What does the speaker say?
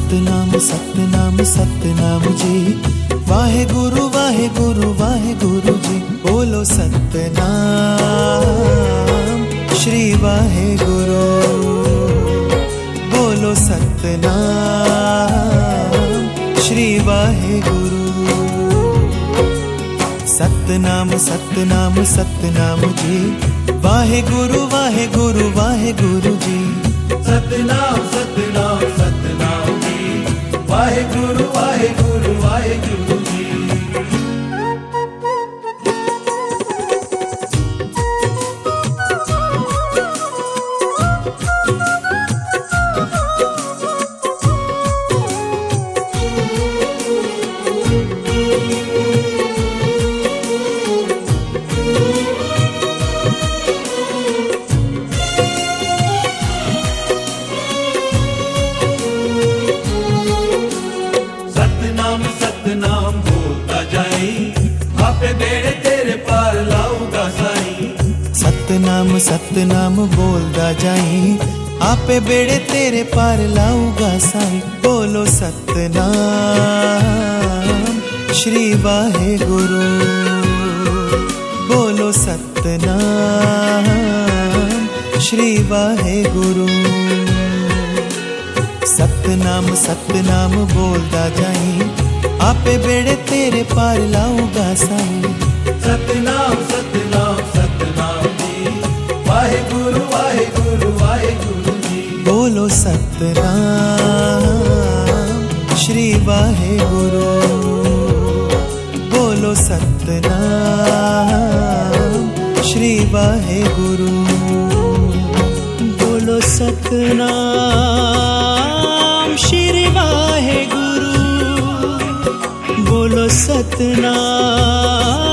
सतनाम सतनाम सतनाम जी, वाहे गुरु जी। बोलो सतनाम श्री वाहे गुरु, बोलो सतनाम श्री वाहे गुरु। सतनाम सतनाम सतनाम जी, वाहे गुरु जी। सतनाम सतनाम सतनाम जी, वाहे गुरु जी। सतनाम बोलता जाई, आपे बेड़े तेरे पार लाऊंगा साईं। सतनाम सतनाम बोलदा जाई, आपे बेड़े तेरे पार लाऊंगा साईं। बोलो सतनाम श्री वाहे गुरु, बोलो सतनाम श्री वाहे गुरु। सतनाम सतनाम बोलदा जाई, आपे बेड़े तेरे पार लाऊंगा साईं। सतनाम सतनाम सतनाम जी, वाहे गुरु जी। बोलो सतनाम श्री वाहे गुरु, बोलो सतनाम श्री वाहे गुरु। बोलो सतनाम श्री वाहे गुरु, बोलो सतनाम